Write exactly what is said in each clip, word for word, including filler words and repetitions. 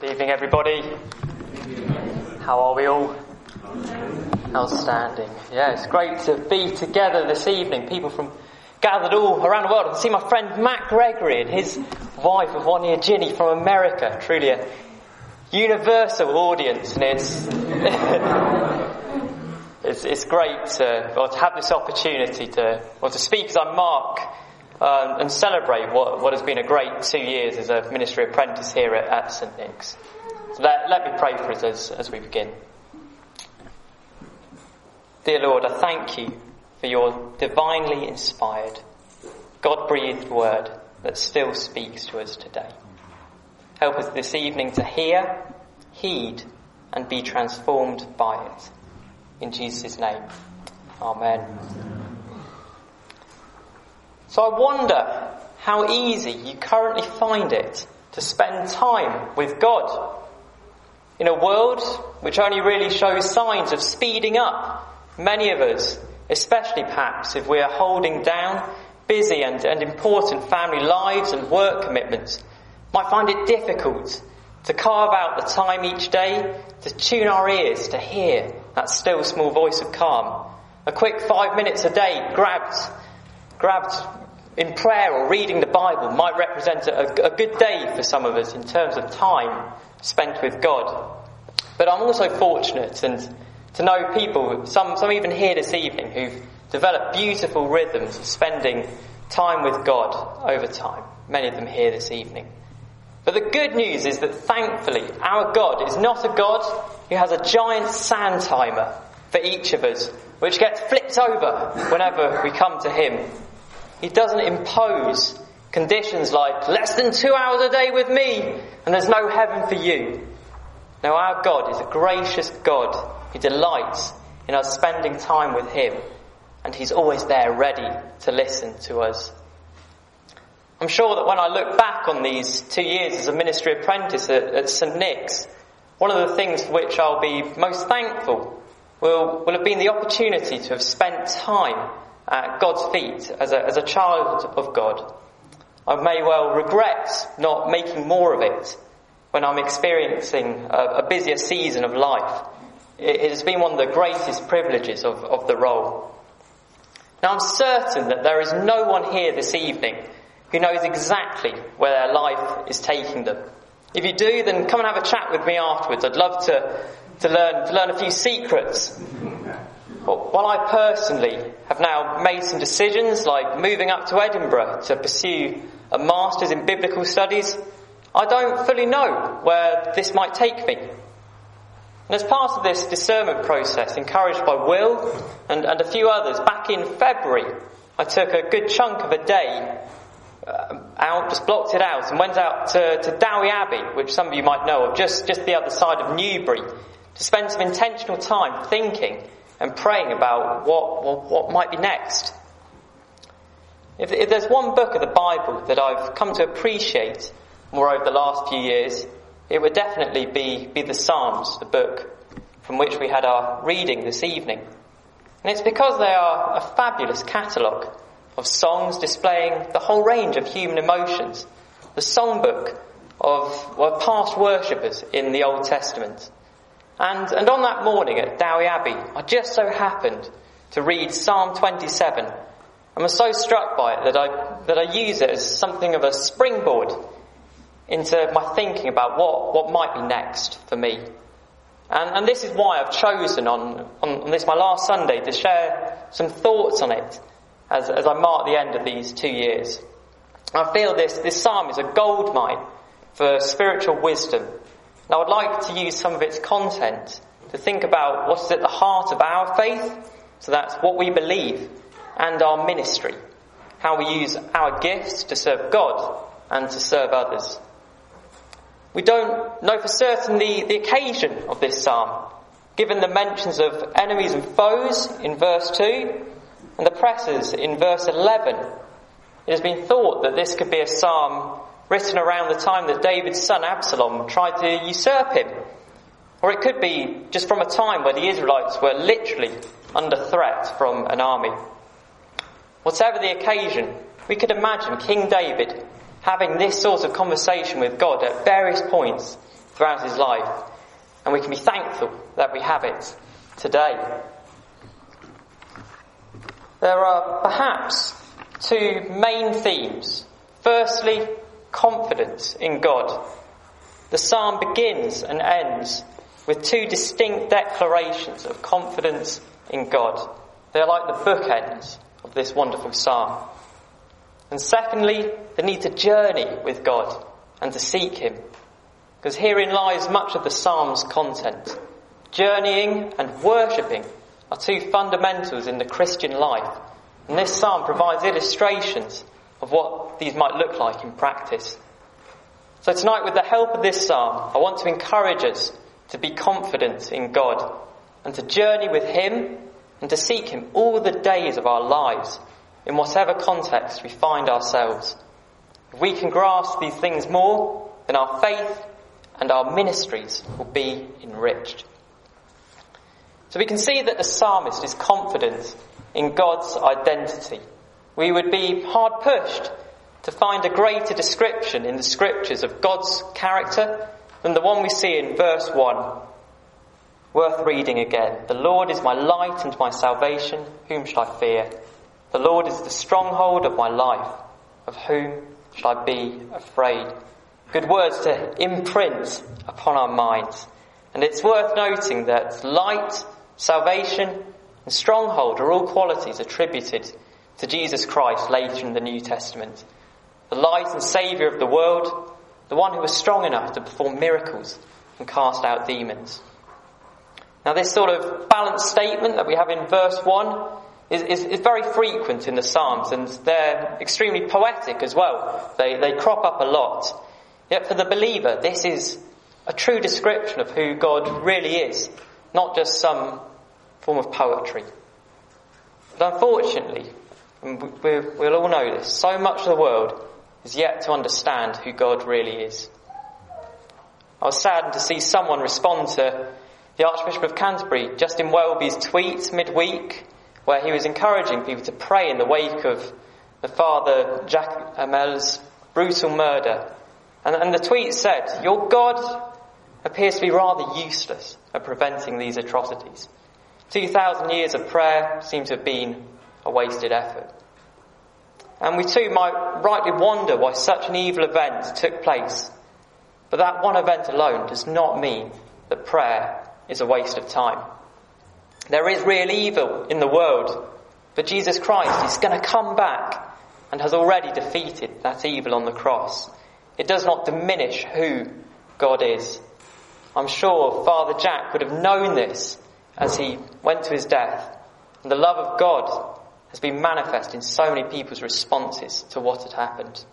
Good evening, everybody. How are we all? Outstanding. Yeah, it's great to be together this evening. People from gathered all around the world. I can see my friend Matt Gregory and his wife of one year, Ginny, from America. Truly a universal audience, and it's it's, it's great to, well, to have this opportunity to, well, to speak as I mark um, and celebrate what, what has been a great two years as a ministry apprentice here at, at St Nick's. So let, let me pray for us as, as we begin. Dear Lord, I thank you for your divinely inspired, God-breathed word that still speaks to us today. Help us this evening to hear, heed, and be transformed by it. In Jesus' name, Amen. So I wonder how easy you currently find it to spend time with God. In a world which only really shows signs of speeding up, many of us, especially perhaps if we are holding down busy and, and important family lives and work commitments, might find it difficult to carve out the time each day to tune our ears to hear that still small voice of calm. A quick five minutes a day grabbed, grabbed in prayer or reading the Bible might represent a, a good day for some of us in terms of time spent with God. But I'm also fortunate and to know people, some, some even here this evening, who've developed beautiful rhythms of spending time with God over time. Many of them here this evening. But the good news is that thankfully our God is not a God who has a giant sand timer for each of us, which gets flipped over whenever we come to him. He doesn't impose conditions like less than two hours a day with me and there's no heaven for you. No, our God is a gracious God who delights in us spending time with him, and he's always there ready to listen to us. I'm sure that when I look back on these two years as a ministry apprentice at, at St Nick's, one of the things for which I'll be most thankful will, will have been the opportunity to have spent time at God's feet as a, as a child of God. I may well regret not making more of it when I'm experiencing a, a busier season of life. It has been one of the greatest privileges of, of the role. Now I'm certain that there is no one here this evening who knows exactly where their life is taking them. If you do, then come and have a chat with me afterwards. I'd love to, to learn to learn a few secrets. While I personally have now made some decisions like moving up to Edinburgh to pursue a Master's in Biblical Studies, I don't fully know where this might take me. And as part of this discernment process, encouraged by Will and, and a few others, back in February, I took a good chunk of a day uh, out, just blocked it out, and went out to, to Dowie Abbey, which some of you might know of, just, just the other side of Newbury, to spend some intentional time thinking and praying about what, what, what might be next. If, if there's one book of the Bible that I've come to appreciate more over the last few years, it would definitely be, be the Psalms, the book from which we had our reading this evening. And it's because they are a fabulous catalogue of songs displaying the whole range of human emotions, the songbook of, of past worshippers in the Old Testament. And, and on that morning at Dowie Abbey, I just so happened to read Psalm twenty-seven and was so struck by it that I, that I use it as something of a springboard into my thinking about what, what might be next for me. And, and this is why I've chosen on, on, on this, my last Sunday, to share some thoughts on it as, as I mark the end of these two years. I feel this, this psalm is a goldmine for spiritual wisdom. And I would like to use some of its content to think about what is at the heart of our faith, so that's what we believe, and our ministry, how we use our gifts to serve God and to serve others. We don't know for certain the, the occasion of this psalm, given the mentions of enemies and foes in verse two and the pressers in verse eleven. It has been thought that this could be a psalm written around the time that David's son Absalom tried to usurp him. Or it could be just from a time where the Israelites were literally under threat from an army. Whatever the occasion, we could imagine King David having this sort of conversation with God at various points throughout his life, and we can be thankful that we have it today. There are perhaps two main themes. Firstly, confidence in God. The psalm begins and ends with two distinct declarations of confidence in God. They're like the bookends of this wonderful psalm. And secondly, the need to journey with God and to seek him. Because herein lies much of the psalm's content. Journeying and worshipping are two fundamentals in the Christian life. And this psalm provides illustrations of what these might look like in practice. So tonight, with the help of this psalm, I want to encourage us to be confident in God and to journey with him and to seek him all the days of our lives in whatever context we find ourselves. If we can grasp these things more, then our faith and our ministries will be enriched. So we can see that the psalmist is confident in God's identity. We would be hard pushed to find a greater description in the scriptures of God's character than the one we see in verse one. Worth reading again. The Lord is my light and my salvation. Whom shall I fear? The Lord is the stronghold of my life. Of whom shall I be afraid? Good words to imprint upon our minds. And it's worth noting that light, salvation, and stronghold are all qualities attributed to Jesus Christ later in the New Testament. The light and saviour of the world, the one who was strong enough to perform miracles and cast out demons. Now this sort of balanced statement that we have in verse one is, is, is very frequent in the Psalms, and they're extremely poetic as well. They, they crop up a lot. Yet for the believer, this is a true description of who God really is, not just some form of poetry. But unfortunately, and we, we'll all know this, so much of the world is yet to understand who God really is. I was saddened to see someone respond to the Archbishop of Canterbury, Justin Welby's tweet midweek, where he was encouraging people to pray in the wake of the Father Jacques Hamel's brutal murder. And, and the tweet said, "Your God appears to be rather useless at preventing these atrocities. Two thousand years of prayer seem to have been a wasted effort." And we too might rightly wonder why such an evil event took place. But that one event alone does not mean that prayer is a waste of time. There is real evil in the world, but Jesus Christ is going to come back and has already defeated that evil on the cross. It does not diminish who God is. I'm sure Father Jack would have known this as he went to his death. And the love of God has been manifest in so many people's responses to what had happened.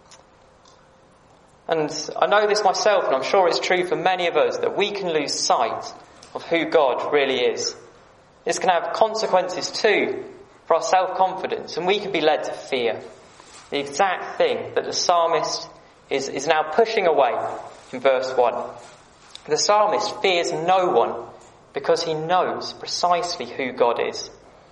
And I know this myself, and I'm sure it's true for many of us, that we can lose sight of who God really is. This can have consequences too for our self-confidence, and we can be led to fear. The exact thing that the psalmist is, is now pushing away in verse one. The psalmist fears no one because he knows precisely who God is.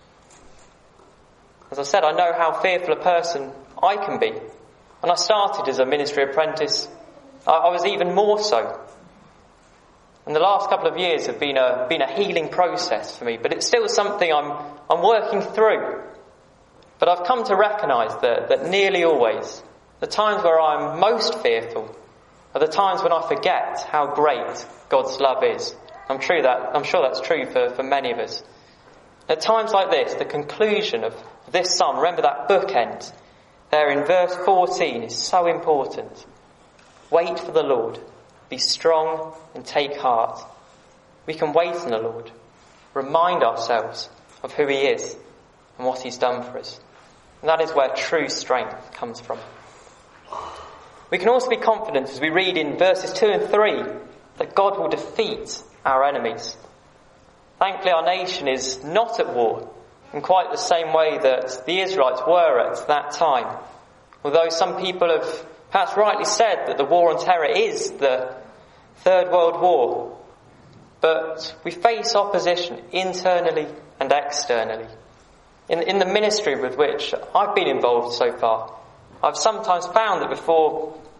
As I said, I know how fearful a person I can be. When I started as a ministry apprentice, I, I was even more so. And the last couple of years have been a been a healing process for me, but it's still something I'm I'm working through. But I've come to recognise that, that nearly always, the times where I'm most fearful are the times when I forget how great God's love is. I'm true that I'm sure that's true for, for many of us. At times like this, the conclusion of this psalm, remember that bookend there in verse fourteen, is so important. Wait for the Lord. Be strong and take heart. We can wait on the Lord. Remind ourselves of who he is and what he's done for us. And that is where true strength comes from. We can also be confident as we read in verses two and three that God will defeat our enemies. Thankfully, our nation is not at war in quite the same way that the Israelites were at that time. Although some people have perhaps rightly said that the war on terror is the Third World War. But we face opposition internally and externally. In, in the ministry with which I've been involved so far, I've sometimes found that before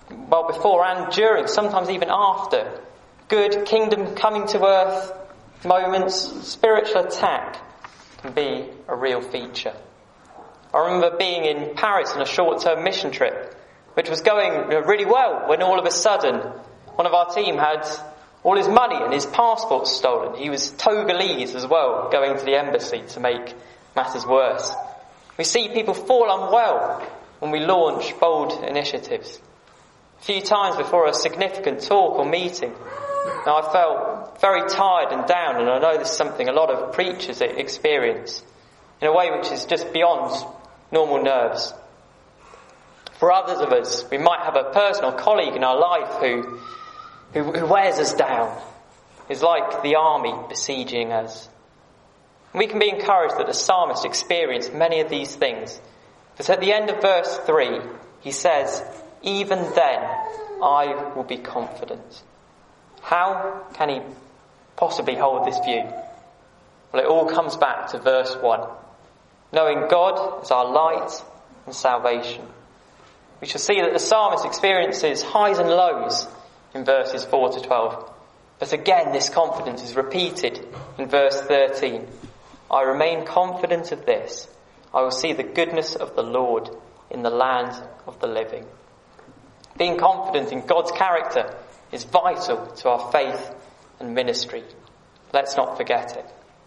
well, before and during, sometimes even after, good kingdom coming to earth moments, spiritual attack can be a real feature. I remember being in Paris on a short-term mission trip, which was going really well, when all of a sudden one of our team had all his money and his passport stolen. He was Togolese as well, going to the embassy to make matters worse. We see people fall unwell when we launch bold initiatives. A few times before a significant talk or meeting, now I felt very tired and down, and I know this is something a lot of preachers experience in a way which is just beyond normal nerves. For others of us, we might have a personal colleague in our life who, who, who wears us down, is like the army besieging us. We can be encouraged that the psalmist experienced many of these things. But at the end of verse three, he says, "Even then I will be confident." How can he possibly hold this view? Well, it all comes back to verse one. Knowing God as our light and salvation. We shall see that the psalmist experiences highs and lows in verses four to twelve. But again, this confidence is repeated in verse thirteen. "I remain confident of this. I will see the goodness of the Lord in the land of the living." Being confident in God's character is vital to our faith and ministry. Let's not forget it.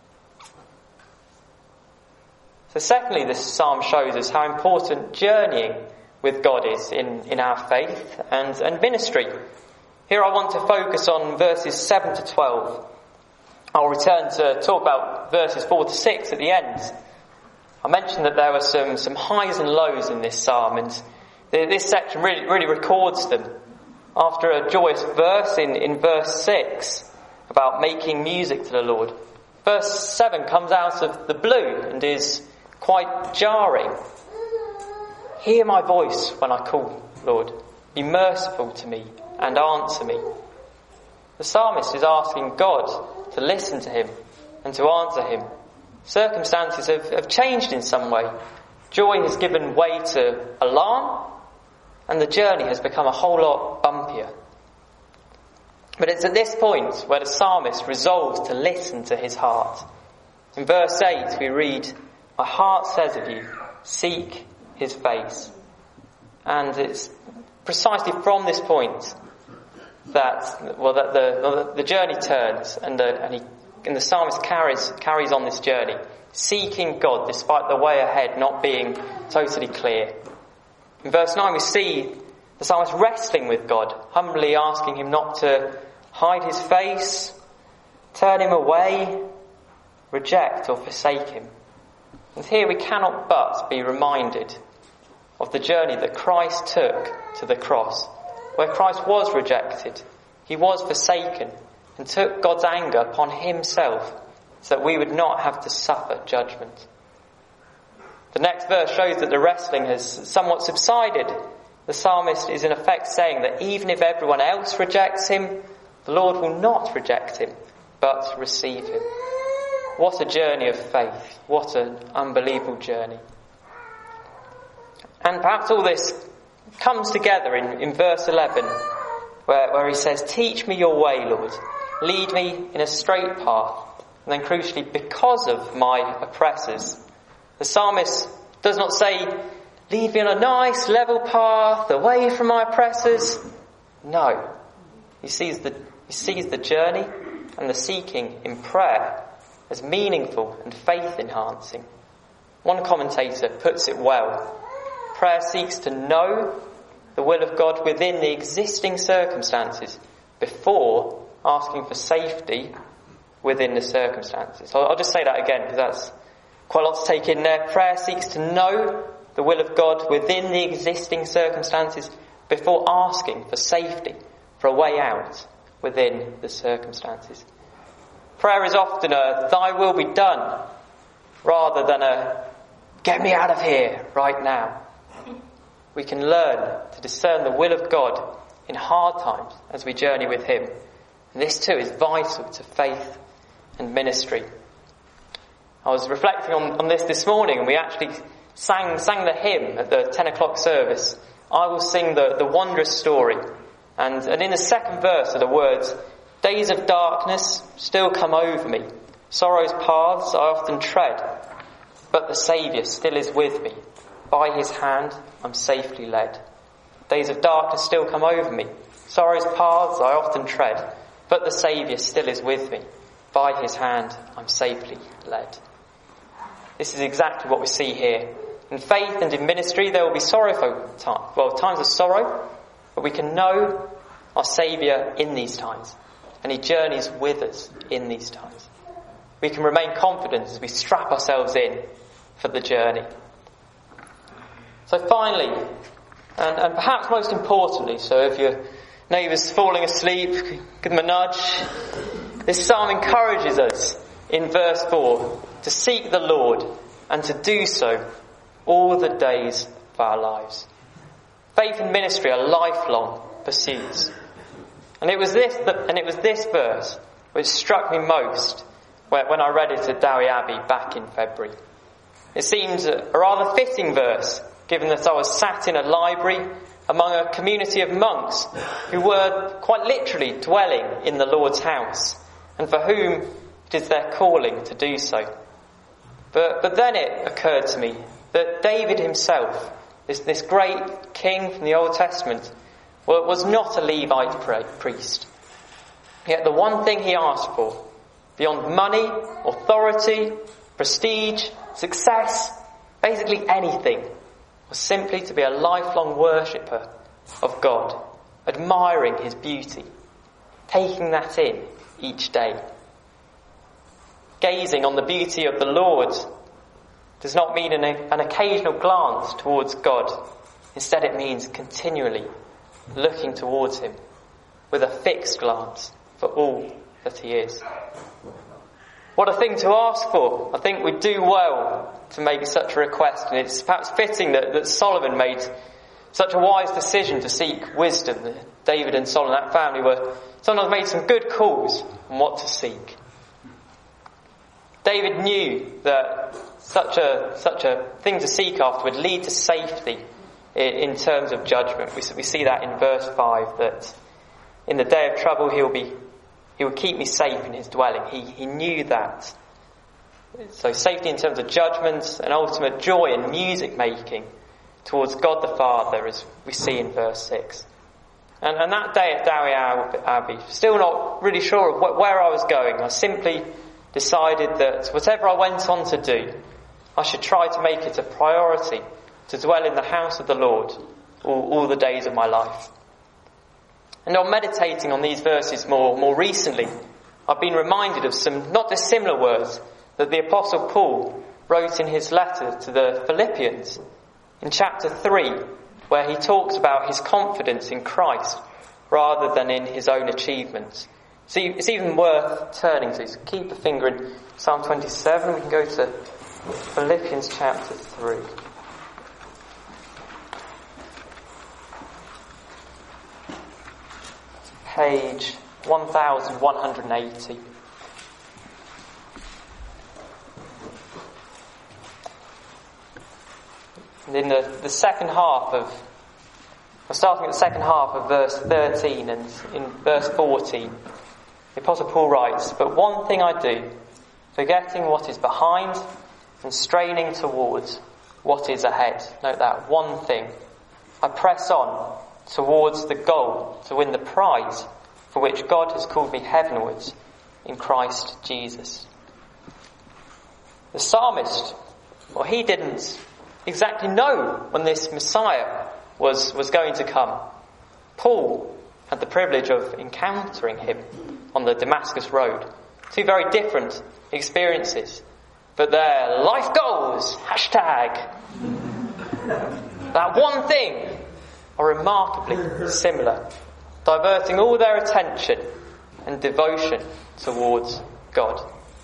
So secondly, this psalm shows us how important journeying with God is in, in our faith and, and ministry. Here I want to focus on verses seven to twelve. I'll return to talk about verses four to six at the end. I mentioned that there were some, some highs and lows in this psalm, and this section really, really records them. After a joyous verse in, in verse six about making music to the Lord, verse seven comes out of the blue and is quite jarring. "Hear my voice when I call, Lord. Be merciful to me and answer me." The psalmist is asking God to listen to him and to answer him. Circumstances have, have changed in some way. Joy has given way to alarm, and the journey has become a whole lot bumpier. But it's at this point where the psalmist resolves to listen to his heart. In verse eight we read, "My heart says of you, seek his face." And it's precisely from this point that, well, that the, the journey turns, and the, and, he, and the psalmist carries, carries on this journey, seeking God despite the way ahead not being totally clear. In verse nine we see the psalmist wrestling with God, humbly asking him not to hide his face, turn him away, reject or forsake him. And here we cannot but be reminded of the journey that Christ took to the cross, where Christ was rejected, he was forsaken, and took God's anger upon himself so that we would not have to suffer judgment. The next verse shows that the wrestling has somewhat subsided. The psalmist is in effect saying that even if everyone else rejects him, the Lord will not reject him, but receive him. What a journey of faith. What an unbelievable journey. And perhaps all this comes together in, in verse eleven, where, where he says, "Teach me your way, Lord. Lead me in a straight path." And then crucially, "because of my oppressors." The psalmist does not say, "Lead me on a nice level path away from my oppressors." No. He sees the, he sees the journey and the seeking in prayer as meaningful and faith-enhancing. One commentator puts it well. Prayer seeks to know the will of God within the existing circumstances before asking for safety within the circumstances. I'll, I'll just say that again because that's quite a lot to take in there. Prayer seeks to know the will of God within the existing circumstances before asking for safety, for a way out within the circumstances. Prayer is often a "thy will be done" rather than a "get me out of here right now." We can learn to discern the will of God in hard times as we journey with him. And this too is vital to faith and ministry. I was reflecting on, on this this morning, and we actually sang sang the hymn at the ten o'clock service I will sing the, the wondrous story. And, and in the second verse are the words, days of darkness still come over me. Sorrow's paths I often tread. But the Saviour still is with me. By his hand I'm safely led. Days of darkness still come over me. Sorrow's paths I often tread. But the Saviour still is with me. By his hand I'm safely led. This is exactly what we see here. In faith and in ministry there will be sorrowful times, well, times of sorrow, but we can know our Saviour in these times, and he journeys with us in these times. We can remain confident as we strap ourselves in for the journey. So finally, and, and perhaps most importantly, so if your neighbour's falling asleep, give them a nudge. This psalm encourages us in verse four to seek the Lord and to do so all the days of our lives. Faith and ministry are lifelong pursuits. And it was this, and it was this verse which struck me most when I read it at Dowie Abbey back in February. It seemed a rather fitting verse, given that I was sat in a library among a community of monks who were quite literally dwelling in the Lord's house, and for whom it is their calling to do so. But, but then it occurred to me that David himself, this, this great king from the Old Testament, well, was not a Levite priest. Yet the one thing he asked for, beyond money, authority, prestige, success, basically anything, was simply to be a lifelong worshipper of God, admiring his beauty, taking that in each day. Gazing on the beauty of the Lord does not mean an, an occasional glance towards God. Instead, it means continually looking towards him with a fixed glance for all that he is. What a thing to ask for. I think we do well to make such a request, and it's perhaps fitting that, that Solomon made such a wise decision to seek wisdom. David and Solomon, that family, were sometimes made some good calls on what to seek. David knew that such a such a thing to seek after would lead to safety in, in terms of judgment. We, we see that in verse five, that in the day of trouble he'll be he will keep me safe in his dwelling. He he knew that. So safety in terms of judgment and ultimate joy in music making towards God the Father, as we see in verse six. And, and that day at Dowie Abbey, still not really sure of wh- where I was going. I simply decided that whatever I went on to do, I should try to make it a priority to dwell in the house of the Lord all, all the days of my life. And on meditating on these verses more, more recently, I've been reminded of some not dissimilar words that the Apostle Paul wrote in his letter to the Philippians in chapter three, where he talks about his confidence in Christ rather than in his own achievements. So it's even worth turning to. So keep a finger in Psalm twenty-seven. We can go to Philippians chapter three. Page one thousand one hundred eighty. And in the, the second half of, we're starting at the second half of verse thirteen and in verse fourteen, the Apostle Paul writes, "But one thing I do, forgetting what is behind and straining towards what is ahead." Note that, one thing. "I press on towards the goal to win the prize for which God has called me heavenwards in Christ Jesus." The psalmist, well, he didn't exactly know when this Messiah was, was going to come. Paul had the privilege of encountering him on the Damascus road. Two very different experiences, but their life goals, hashtag, that one thing, are remarkably similar, diverting all their attention and devotion towards God.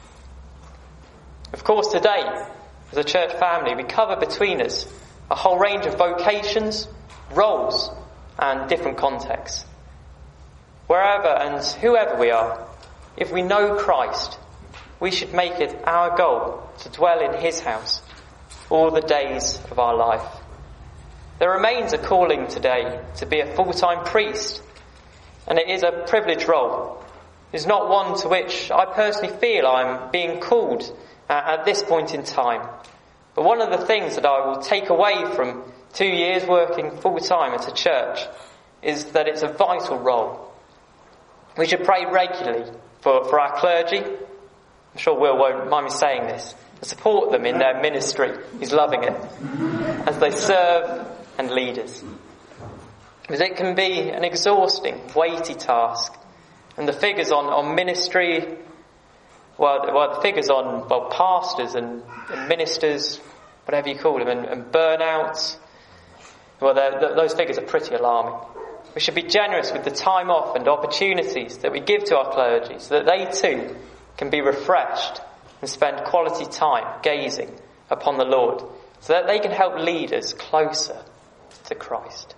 Of course, today, as a church family, we cover between us a whole range of vocations, roles, and different contexts. Wherever and whoever we are, if we know Christ, we should make it our goal to dwell in his house all the days of our life. There remains a calling today to be a full-time priest, and it is a privileged role. It's not one to which I personally feel I'm being called at, at this point in time. But one of the things that I will take away from two years working full-time at a church is that it's a vital role. We should pray regularly for, for our clergy. I'm sure Will won't mind me saying this. To support them in their ministry. He's loving it. As they serve and lead us. Because it can be an exhausting, weighty task. And the figures on, on ministry, well, well, the figures on well, pastors and, and ministers, whatever you call them, and, and burnouts, well, those figures are pretty alarming. We should be generous with the time off and opportunities that we give to our clergy so that they too can be refreshed and spend quality time gazing upon the Lord so that they can help lead us closer to Christ.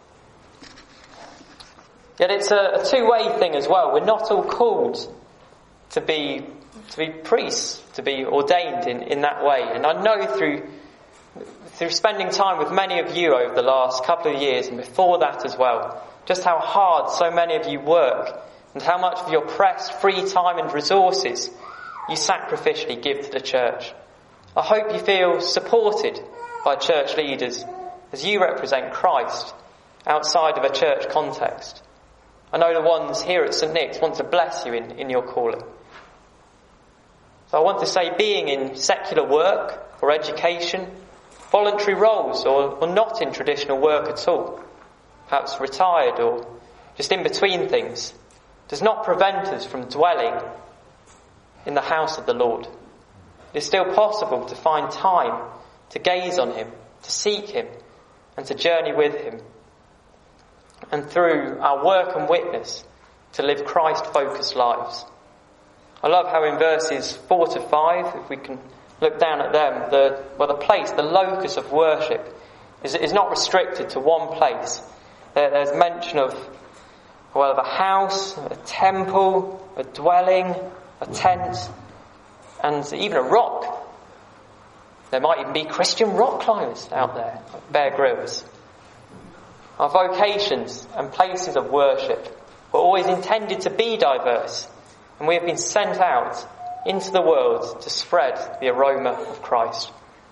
Yet it's a, a two-way thing as well. We're not all called to be to be priests, to be ordained in, in that way. And I know through through spending time with many of you over the last couple of years and before that as well, just how hard so many of you work and how much of your pressed free time and resources you sacrificially give to the church. I hope you feel supported by church leaders as you represent Christ outside of a church context. I know the ones here at St Nick's want to bless you in, in your calling. So I want to say, being in secular work or education, voluntary roles or, or not in traditional work at all, perhaps retired or just in between things, does not prevent us from dwelling in the house of the Lord. It is still possible to find time to gaze on him, to seek him, and to journey with him. And through our work and witness, to live Christ-focused lives. I love how in verses four to five, if we can look down at them, the well, the place, the locus of worship is, is not restricted to one place. There, there's mention of, well, of a house, a temple, a dwelling, a tent, and even a rock. There might even be Christian rock climbers out there, like Bear Grylls. Our vocations and places of worship were always intended to be diverse, and we have been sent out into the world to spread the aroma of Christ.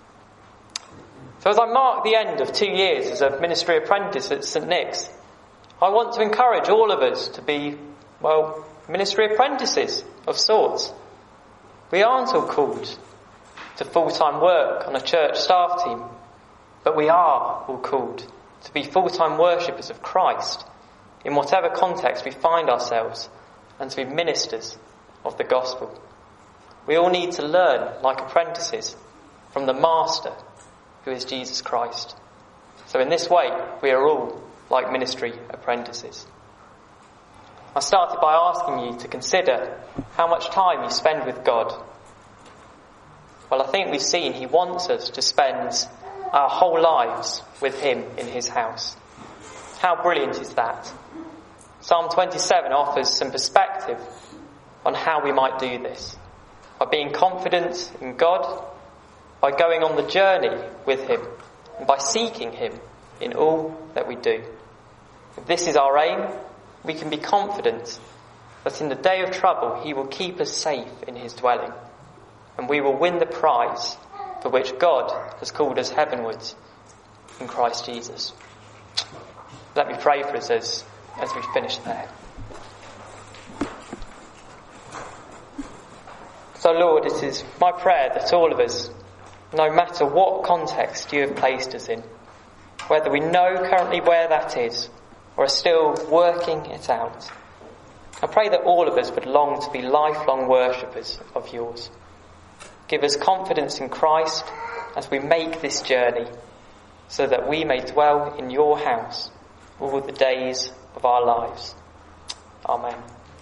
So as I mark the end of two years as a ministry apprentice at St Nick's, I want to encourage all of us to be, well, ministry apprentices of sorts. We aren't all called to full-time work on a church staff team, but we are all called to be full-time worshippers of Christ in whatever context we find ourselves, and to be ministers of the gospel. We all need to learn like apprentices from the Master, who is Jesus Christ. So in this way, we are all like ministry apprentices. I started by asking you to consider how much time you spend with God. Well, I think we've seen he wants us to spend our whole lives with him in his house. How brilliant is that? Psalm twenty-seven offers some perspective on how we might do this. By being confident in God, by going on the journey with him, and by seeking him in all that we do. If this is our aim, we can be confident that in the day of trouble he will keep us safe in his dwelling, and we will win the prize for which God has called us heavenwards in Christ Jesus. Let me pray for us as, as we finish there. So Lord, it is my prayer that all of us, no matter what context you have placed us in, whether we know currently where that is or are still working it out, I pray that all of us would long to be lifelong worshippers of yours. Give us confidence in Christ as we make this journey, so that we may dwell in your house all the days of our lives. Amen.